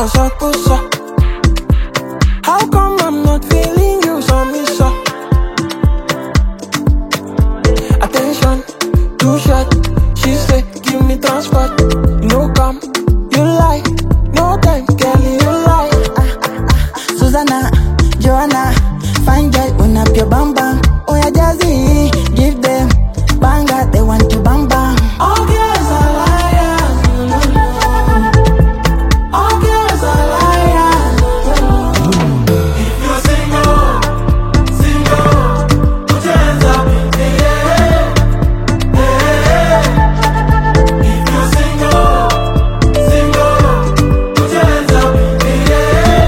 kusa. How come I'm not feeling you, so me so? Attention, too short. She say, give me transport. No come, you lie. No time, Kelly, you lie. Susanna, Joanna, fine girl, open up your bam bam. Oh yeah, Jazzy, give them banga, they want to bam bam. All girls are liars, no. All girls are liars, no. If you're single, put your hands up in the air. If you're single, put your hands up in the air.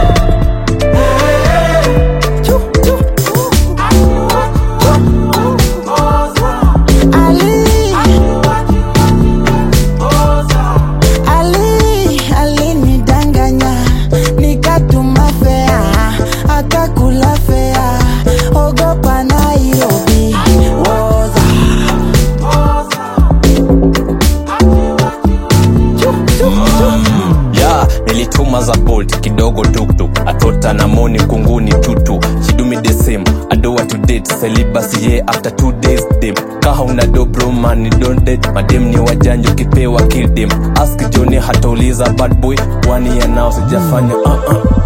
Ali nidanganya, nikatuma fea, akakula fea, ogopa Nairobi, woza. Yeah, nilituma za Bolt kidogo tuktuk, atota na moni kunguni tutu. She do me the same, I do what to date. Celibacy yeah, after 2 days dem. Kaha una do bro man, you don't date. Madem ni wajanjo kipewa kill them. Ask Johnny hatauliza bad boy, 1 year now sijafanya